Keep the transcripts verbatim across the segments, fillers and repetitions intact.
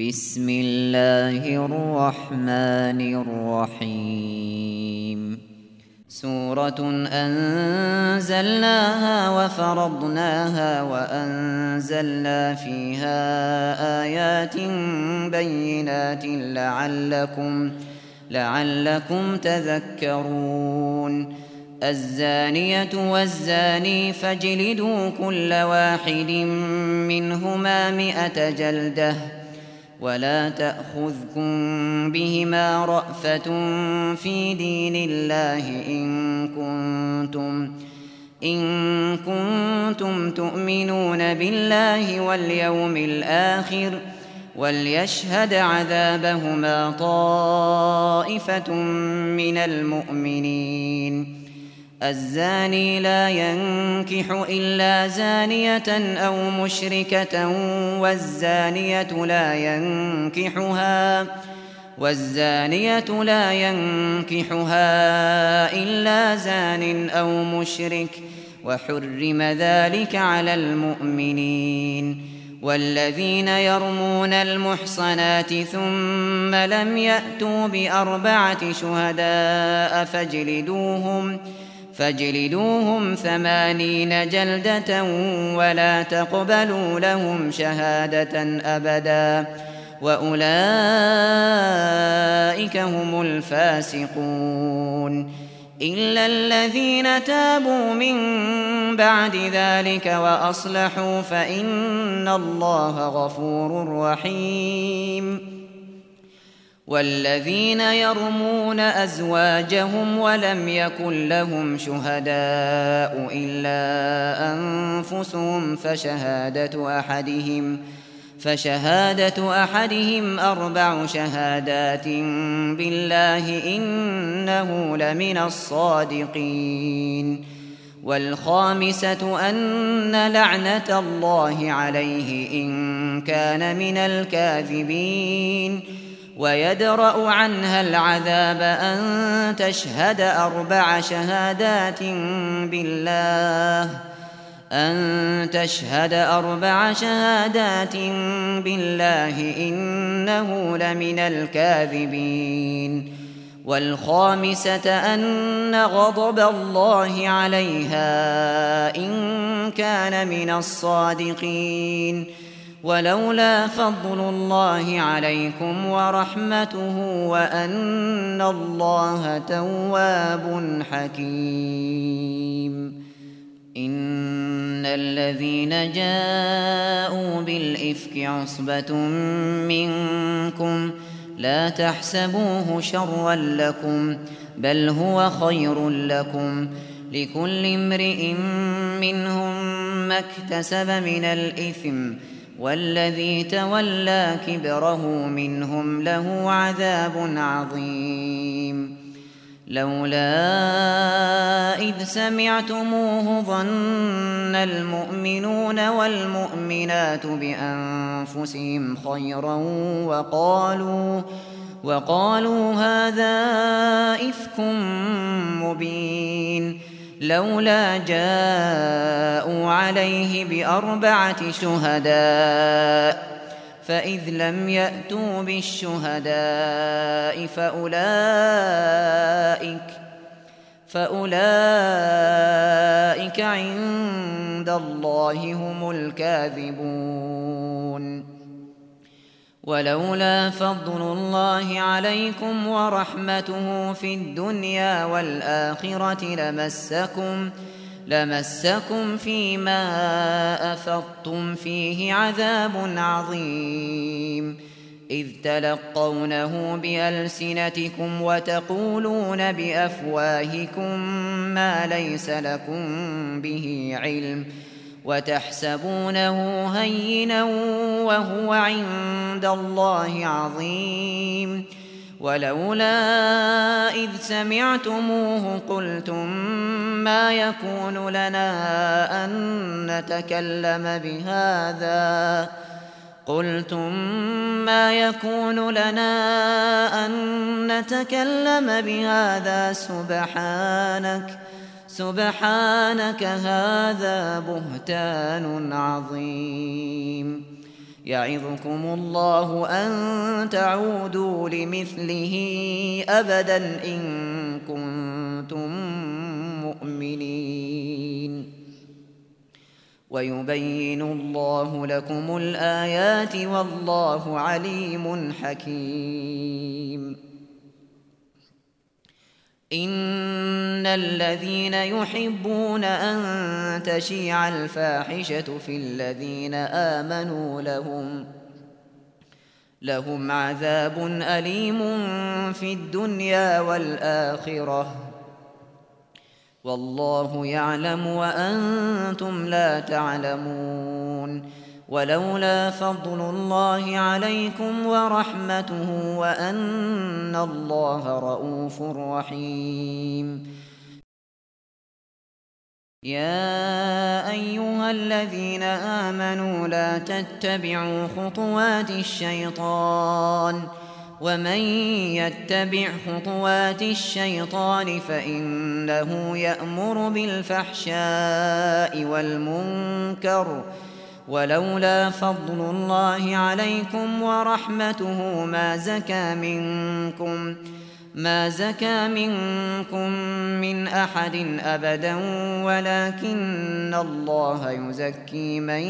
بسم الله الرحمن الرحيم سورة أنزلناها وفرضناها وأنزلنا فيها آيات بينات لعلكم, لعلكم تذكرون الزانية والزاني فاجلدوا كل واحد منهما مئة جلدة ولا تأخذكم بهما رأفة في دين الله إن كنتم, إن كنتم تؤمنون بالله واليوم الآخر وليشهد عذابهما طائفة من المؤمنين الزاني لا ينكح إلا زانية أو مشركة والزانية لا ينكحها والزانية لا ينكحها إلا زان أو مشرك وحرم ذلك على المؤمنين والذين يرمون المحصنات ثم لم يأتوا بأربعة شهداء فاجلدوهم فاجلدوهم ثمانين جلدة ولا تقبلوا لهم شهادة أبدا وأولئك هم الفاسقون إلا الذين تابوا من بعد ذلك وأصلحوا فإن الله غفور رحيم والذين يرمون أزواجهم ولم يكن لهم شهداء إلا أنفسهم فشهادة أحدهم فشهادة أحدهم أربع شهادات بالله إنه لمن الصادقين والخامسة أن لعنة الله عليه إن كان من الكاذبين ويدرأ عنها العذاب أن تشهد أربع شهادات بالله أن تشهد أربع شهادات بالله إنه لمن الكاذبين والخامسة أن غضب الله عليها إن كان من الصادقين ولولا فضل الله عليكم ورحمته وأن الله تواب حكيم إن الذين جاءوا بالإفك عصبة منكم لا تحسبوه شرا لكم بل هو خير لكم لكل امرئ منهم ما اكتسب من الإثم والذي تولى كبره منهم له عذاب عظيم لولا إذ سمعتموه ظن المؤمنون والمؤمنات بأنفسهم خيرا وقالوا, وقالوا هذا إفك مبين لولا جاءوا عليه بأربعة شهداء فإذ لم يأتوا بالشهداء فأولئك, فأولئك عند الله هم الكاذبون ولولا فضل الله عليكم ورحمته في الدنيا والآخرة لمسكم لمسكم فيما أفضتم فيه عذاب عظيم إذ تلقونه بألسنتكم وتقولون بأفواهكم ما ليس لكم به علم وتحسبونه هينا وهو عند الله عظيم ولولا إذ سمعتموه قلتم ما يكون لنا أن نتكلم بهذا قلتم ما يكون لنا أن نتكلم بهذا سبحانك سبحانك هذا بهتان عظيم يعظكم الله أن تعودوا لمثله أبدا إن كنتم مؤمنين ويبين الله لكم الآيات والله عليم حكيم إن الذين يحبون أن تشيع الفاحشة في الذين آمنوا لهم لهم عذاب أليم في الدنيا والآخرة والله يعلم وأنتم لا تعلمون ولولا فضل الله عليكم ورحمته وأن الله رءوف رحيم يا أيها الذين آمنوا لا تتبعوا خطوات الشيطان ومن يتبع خطوات الشيطان فإنه يأمر بالفحشاء والمنكر ولولا فضل الله عليكم ورحمته ما زكى منكم ما زكى منكم من أحد أبدا ولكن الله يزكي من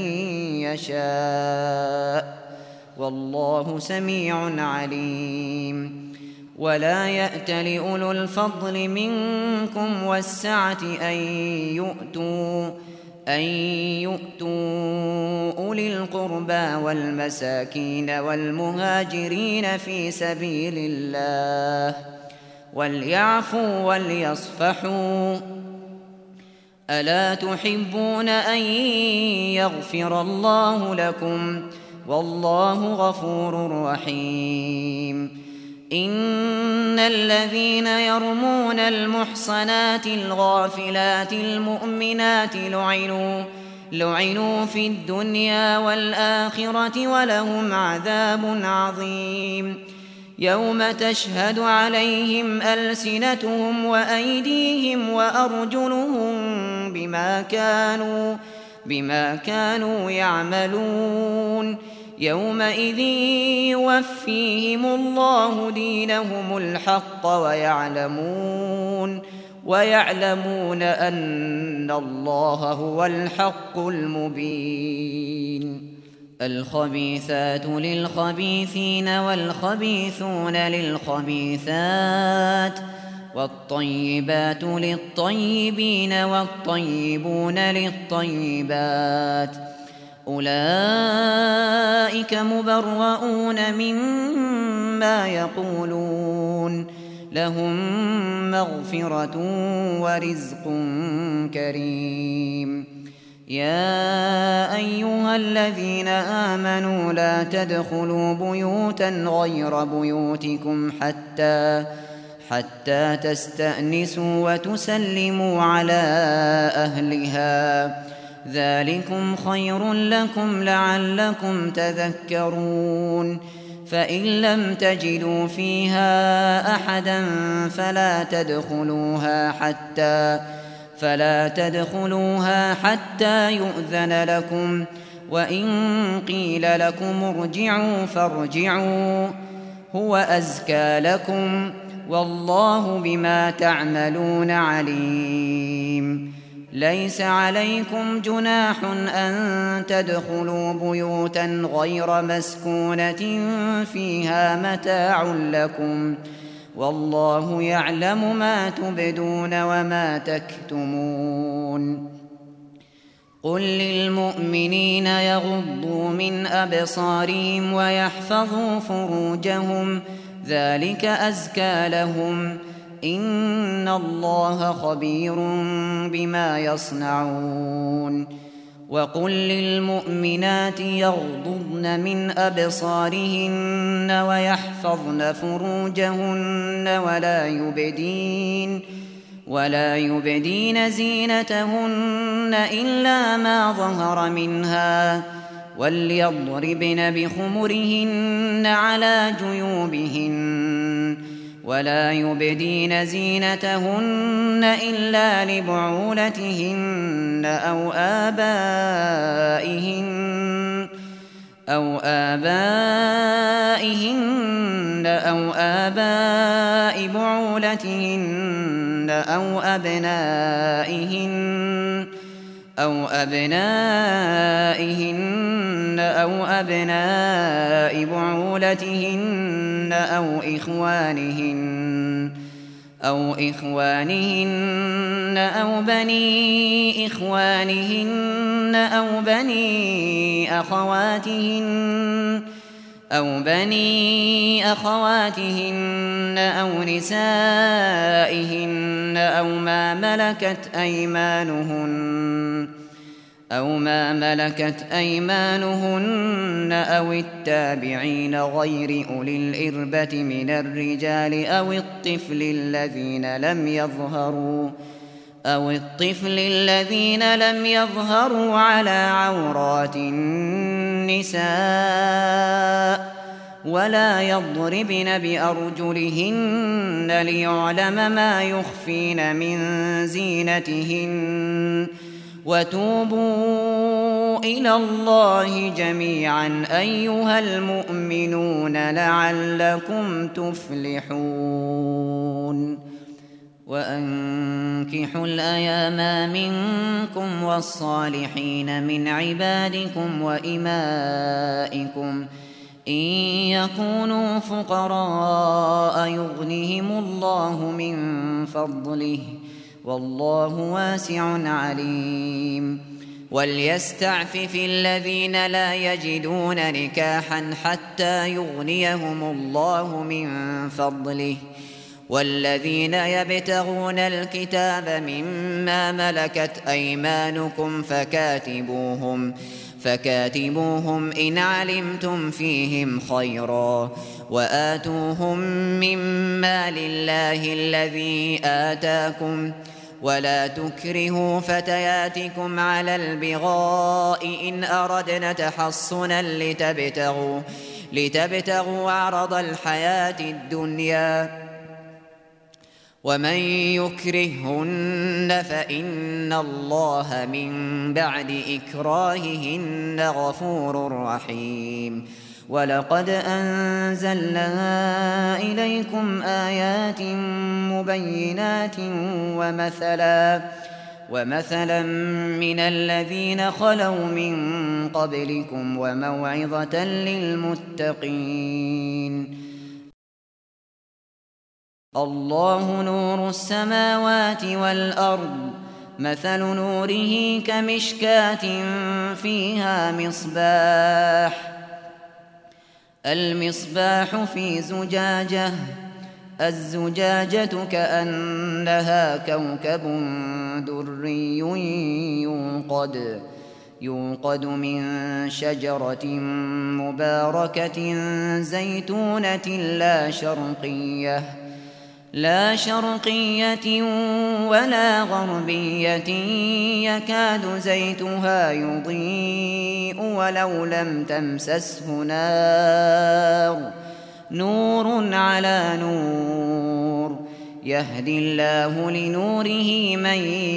يشاء والله سميع عليم ولا يأت لأولو الفضل منكم والسعة أن يؤتوا أن يؤتوا أولي القربى والمساكين والمهاجرين في سبيل الله وليعفوا وليصفحوا ألا تحبون أن يغفر الله لكم والله غفور رحيم إن الذين يرمون المحصنات الغافلات المؤمنات لعنوا لعنوا في الدنيا والآخرة ولهم عذاب عظيم يوم تشهد عليهم ألسنتهم وأيديهم وأرجلهم بما كانوا بما كانوا يعملون يومئذ يوفيهم الله دينهم الحق ويعلمون ويعلمون أن الله هو الحق المبين الخبيثات للخبيثين والخبيثون للخبيثات والطيبات للطيبين والطيبون للطيبات أولئك مبرؤون مما يقولون لهم مغفرة ورزق كريم يا أيها الذين آمنوا لا تدخلوا بيوتا غير بيوتكم حتى حتى تستأنسوا وتسلموا على أهلها ذلكم خير لكم لعلكم تذكرون فإن لم تجدوا فيها أحدا فلا تدخلوها حتى فلا تدخلوها حتى يؤذن لكم وإن قيل لكم ارجعوا فارجعوا هو أزكى لكم والله بما تعملون عليم ليس عليكم جناح أن تدخلوا بيوتا غير مسكونة فيها متاع لكم والله يعلم ما تبدون وما تكتمون قل للمؤمنين يغضوا من أبصارهم ويحفظوا فروجهم ذلك أزكى لهم إن الله خبير بما يصنعون وقل للمؤمنات يغضضن من أبصارهن ويحفظن فروجهن ولا يبدين ولا يبدين زينتهن إلا ما ظهر منها وليضربن بخمرهن على جيوبهن ولا يبدين زينتهن إلا لبعولتهن أو آبائهن أو آبائهن أو آباء بعولتهن أو أبنائهن أو أبنائهن أو أبناء بعولتهن أو إخوانهن أو إخوانهن أو بني إخوانهن أو بني أخواتهن أو بني أخواتهن أو نسائهن أو ما ملكت أيمانهن أو ما ملكت أيمانهن أو التابعين غير أولي الإربة من الرجال أو الطفل الذين لم يظهروا أو الطفل الذين لم يظهروا على عورات النساء ولا يضربن بأرجلهن ليعلم ما يخفين من زينتهن وتوبوا إلى الله جميعا أيها المؤمنون لعلكم تفلحون وأنكحوا الأيام منكم والصالحين من عبادكم وإمائكم إن يكونوا فقراء يغنهم الله من فضله والله واسع عليم وليستعفف الذين لا يجدون نكاحا حتى يغنيهم الله من فضله والذين يبتغون الكتاب مما ملكت أيمانكم فكاتبوهم فكاتبوهم إن علمتم فيهم خيرا وآتوهم مما لله الذي آتاكم ولا تكرهوا فتياتكم على البغاء إن أردنا تحصنا لتبتغوا, لتبتغوا عرض الحياة الدنيا ومن يكرههن فإن الله من بعد إكراههن غفور رحيم ولقد أنزلنا إليكم آيات مبينات ومثلا ومثلا من الذين خلوا من قبلكم وموعظة للمتقين الله نور السماوات والأرض مثل نوره كمشكاة فيها مصباح المصباح في زجاجة الزجاجة كأنها كوكب دري يوقد يوقد من شجرة مباركة زيتونة لا شرقية لا شرقية ولا غربية يكاد زيتها يضيء ولو لم تمسسه نار نور على نور يهدي الله لنوره من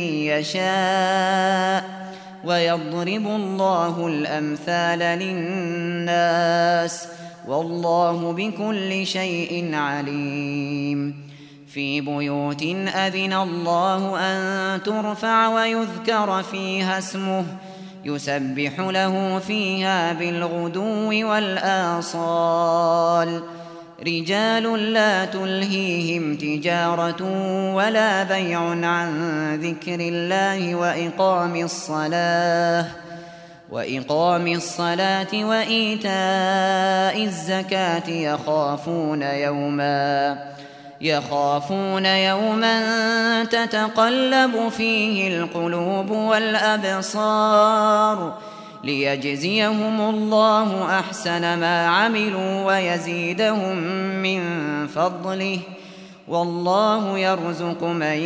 يشاء ويضرب الله الأمثال للناس والله بكل شيء عليم في بيوت أذن الله أن ترفع ويذكر فيها اسمه يسبح له فيها بالغدو والآصال رجال لا تلهيهم تجارة ولا بيع عن ذكر الله وإقام الصلاة وإقام الصلاة وإيتاء الزكاة يخافون يوما يخافون يوما تتقلب فيه القلوب والأبصار ليجزيهم الله أحسن ما عملوا ويزيدهم من فضله والله يرزق من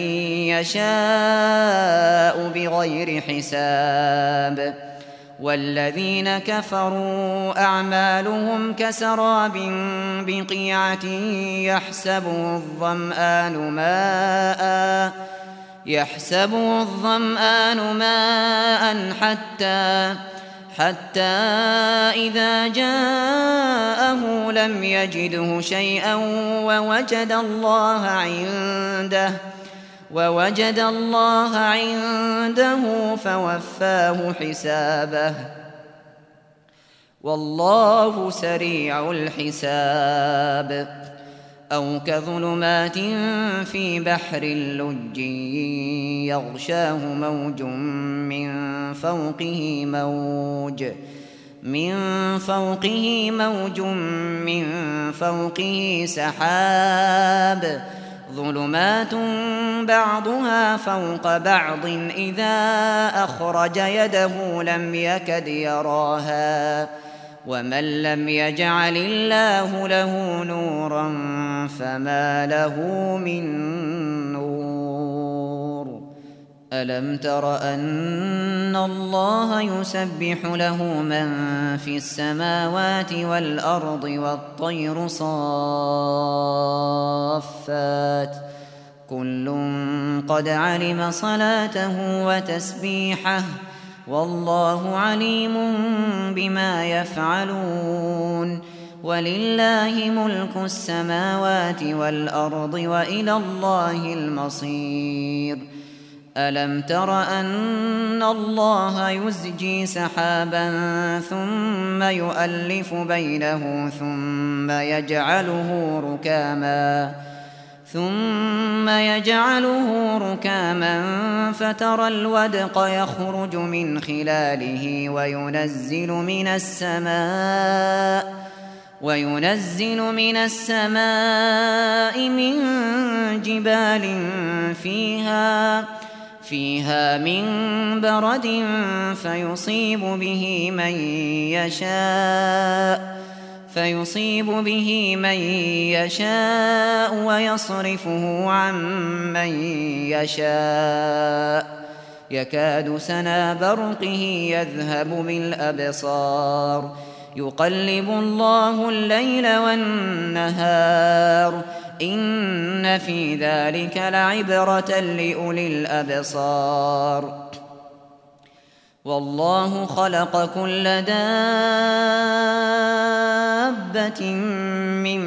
يشاء بغير حساب والذين كفروا أعمالهم كسراب بقيعة يحسبه الظمآن ماء يحسبه الظمآن ماء حتى حتى إذا جاءه لم يجده شيئا ووجد الله عنده ووجد الله عنده فوفاه حسابه والله سريع الحساب. أو كظلمات في بحر لج يغشاه موج من فوقه موج من فوقه موج من فوقه سحاب ظلمات بعضها فوق بعض إذا أخرج يده لم يكد يراها ومن لم يجعل الله له نورا فما له من نور. ألم تر أن الله يسبح له من في السماوات والأرض والطير صافات كل قد علم صلاته وتسبيحه والله عليم بما يفعلون. ولله ملك السماوات والأرض وإلى الله المصير. ألم تر أن الله يزجي سحابا ثم يؤلف بينه ثم يجعله ركاما ثم يجعله ركاما فترى الودق يخرج من خلاله وينزل من السماء وينزل من السماء من جبال فيها فيها من برد فيصيب به من يشاء فيصيب به من يشاء ويصرفه عن من يشاء يكاد سنا برقه يذهب بالأبصار يقلب الله الليل والنهار إن في ذلك لعبرة لأولي الأبصار. والله خلق كل دابة من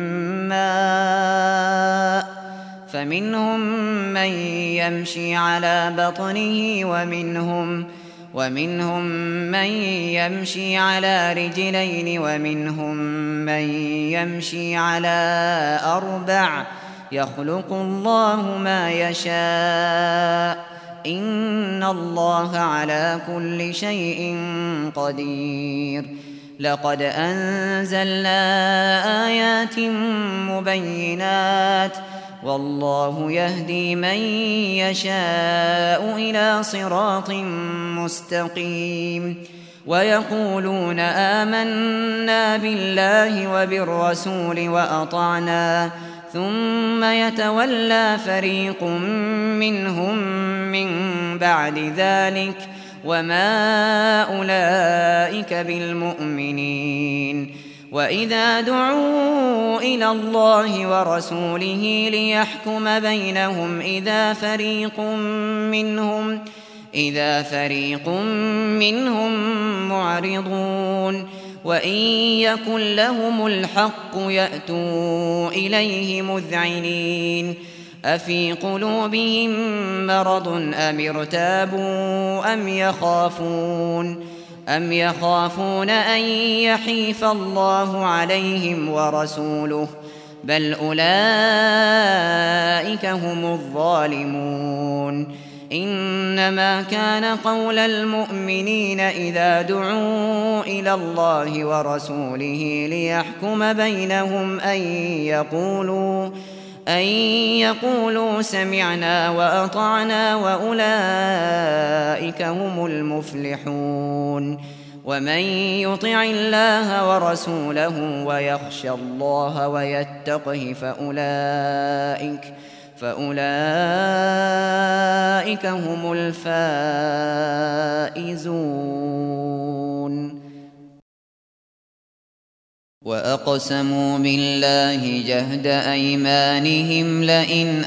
ماء فمنهم من يمشي على بطنه ومنهم ومنهم من يمشي على رجلين ومنهم من يمشي على أربع يخلق الله ما يشاء إن الله على كل شيء قدير. لقد أنزلنا آيات مبينات والله يهدي من يشاء إلى صراط مستقيم. ويقولون آمنا بالله وبالرسول وأطعنا ثم يتولى فريق منهم من بعد ذلك وما أولئك بالمؤمنين. وإذا دعوا إلى الله ورسوله ليحكم بينهم إذا فريق منهم إذا فريق منهم معرضون وإن يكن لهم الحق يأتوا إليه مذعنين. أفي قلوبهم مرض أم ارتابوا أم يخافون أم يخافون أن يحيف الله عليهم ورسوله بل أولئك هم الظالمون. إنما كان قول المؤمنين إذا دعوا إلى الله ورسوله ليحكم بينهم أن يقولوا أن يقولوا سمعنا وأطعنا وأولئك هم المفلحون. ومن يطع الله ورسوله ويخشى الله ويتقه فأولئك فأولئك هم الفائزون. وأقسموا بالله جهد أيمانهم لئن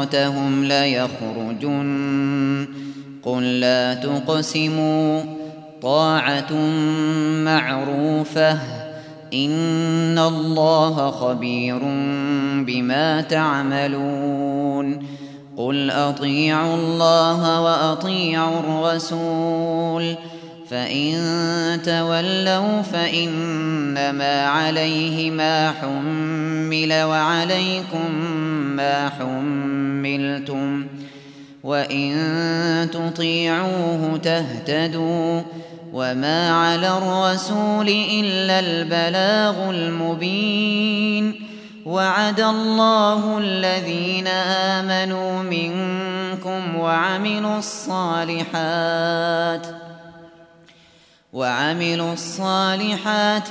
أمرتهم ليخرجن قل لا تقسموا طاعة معروفة إن الله خبير بما تعملون قل أطيعوا الله وأطيعوا الرسول فإن تولوا فإنما عليه ما حمل وعليكم ما حملتم وإن تطيعوه تهتدوا وما على الرسول إلا البلاغ المبين وعد الله الذين آمنوا منكم وعملوا الصالحات وعملوا الصالحات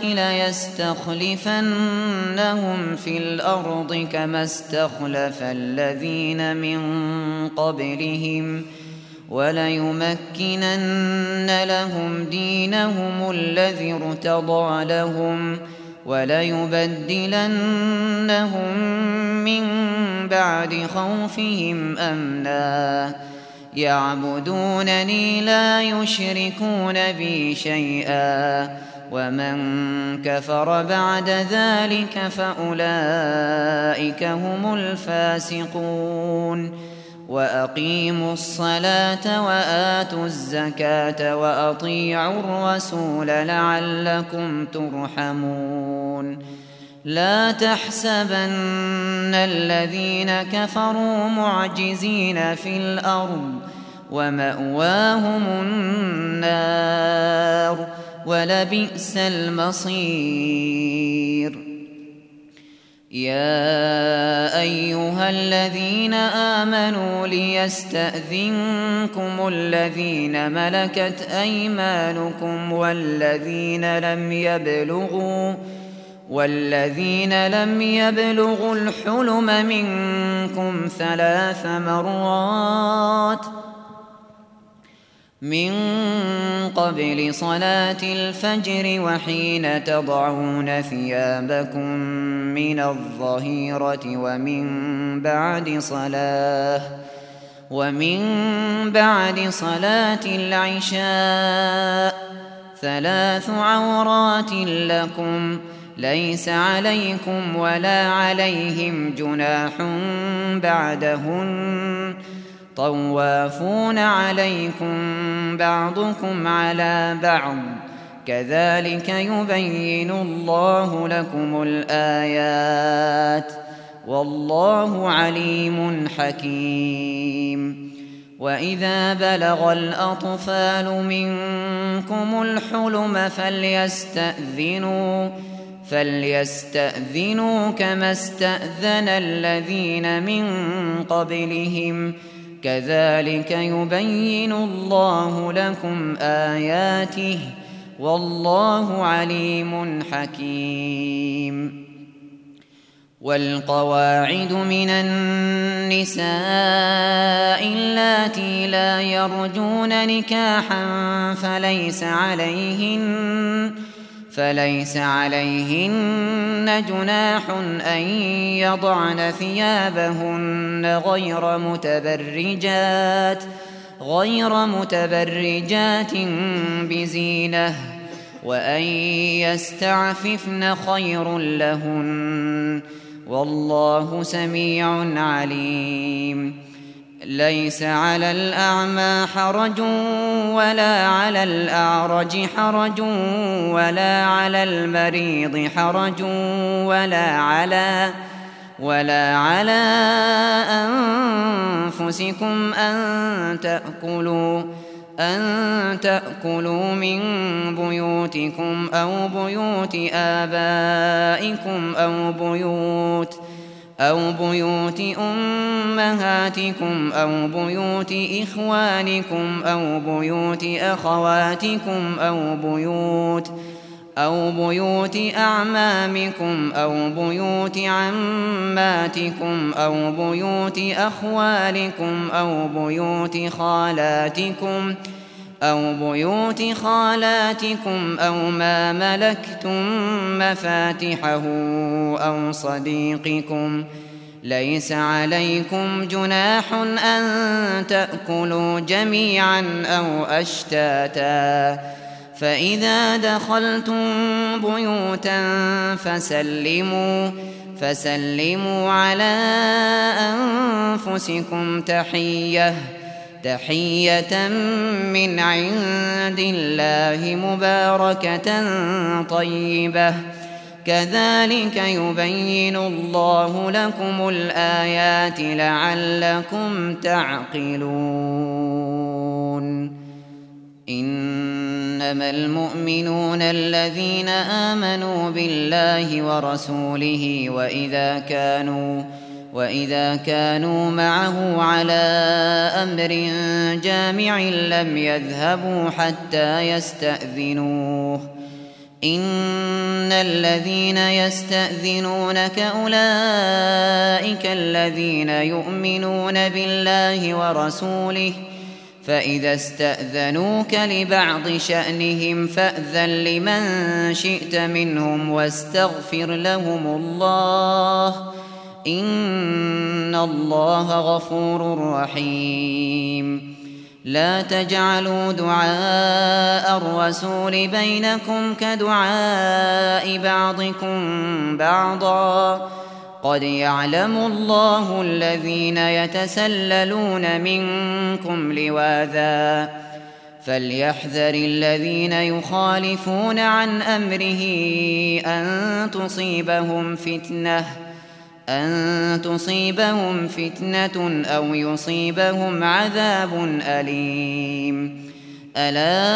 ليستخلفنهم في الأرض كما استخلف الذين من قبلهم وليمكنن لهم دينهم الذي ارتضى لهم وليبدلنهم من بعد خوفهم أمنا يعبدونني لا يشركون بي شيئا ومن كفر بعد ذلك فأولئك هم الفاسقون وأقيموا الصلاة وآتوا الزكاة وأطيعوا الرسول لعلكم ترحمون لا تحسبن الذين كفروا معجزين في الأرض ومأواهم النار ولبئس المصير يا أيها الذين آمنوا ليستأذنكم الذين ملكت أيمانكم والذين لم يبلغوا والذين لم يبلغوا الحلم منكم ثلاث مرات من قبل صلاة الفجر وحين تضعون ثيابكم من الظهيرة ومن بعد صلاة ومن بعد صلاة العشاء ثلاث عورات لكم ليس عليكم ولا عليهم جناح بعدهن طوافون عليكم بعضكم على بعض كذلك يبين الله لكم الآيات والله عليم حكيم وإذا بلغ الأطفال منكم الحلم فليستأذنوا فليستأذنوا كما استأذن الذين من قبلهم كذلك يبين الله لكم آياته والله عليم حكيم والقواعد من النساء اللاتي لا يرجون نكاحا فليس عليهن فليس عليهن جناح أن يضعن ثيابهن غير متبرجات غير متبرجات بزينة وأن يستعففن خير لهن والله سميع عليم ليس على الأعمى حرج ولا على الأعرج حرج ولا على المريض حرج ولا على ولا على أنفسكم أن تأكلوا أن تأكلوا من بيوتكم أو بيوت آبائكم أو بيوت أو بيوت أمهاتكم أو بيوت إخوانكم أو بيوت أخواتكم أو بيوت أو بيوت أعمامكم أو بيوت عماتكم أو بيوت أخوالكم أو بيوت خالاتكم أو بيوت خالاتكم أو ما ملكتم مفاتحه أو صديقكم ليس عليكم جناح أن تأكلوا جميعا أو أشتاتا فإذا دخلتم بيوتا فسلموا فسلموا على أنفسكم تحية تحية من عند الله مباركة طيبة كذلك يبين الله لكم الآيات لعلكم تعقلون. إنما المؤمنون الذين آمنوا بالله ورسوله وإذا كانوا وإذا كانوا معه على أمر جامع لم يذهبوا حتى يستأذنوه إن الذين يستأذنونك أولئك الذين يؤمنون بالله ورسوله فإذا استأذنوك لبعض شأنهم فأذن لمن شئت منهم واستغفر لهم الله إن الله غفور رحيم. لا تجعلوا دعاء الرسول بينكم كدعاء بعضكم بعضا قد يعلم الله الذين يتسللون منكم لواذا فليحذر الذين يخالفون عن أمره أن تصيبهم فتنة أن تصيبهم فتنة أو يصيبهم عذاب أليم. ألا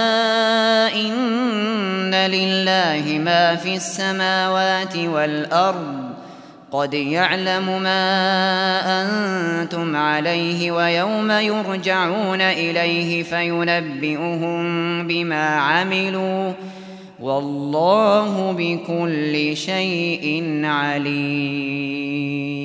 إن لله ما في السماوات والأرض قد يعلم ما أنتم عليه ويوم يرجعون إليه فينبئهم بما عملوا والله بكل شيء عليم.